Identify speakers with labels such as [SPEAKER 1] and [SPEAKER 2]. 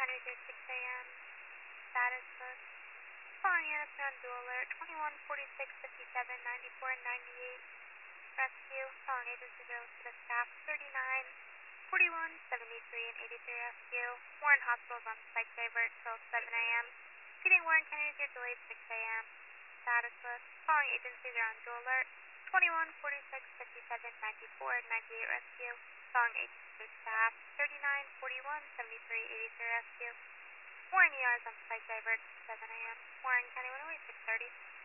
[SPEAKER 1] County 6 a.m. Status book. Following units are on dual alert. 21, 46, 57, 94, and 98. Rescue. Following agencies are listed as staff. 39, 41, 73, and 83 rescue. Warren Hospital is on psych divert till 7 a.m. Feeding Warren Kennedy are delayed 6 a.m. Status book. Following agencies are on dual alert. 21, 46, 57, 94, and 98 rescue. Following agencies staff. 39, 41, 73, 83 rescue. Warren ER is on psych divert 7 a.m. Warren County 108, 630.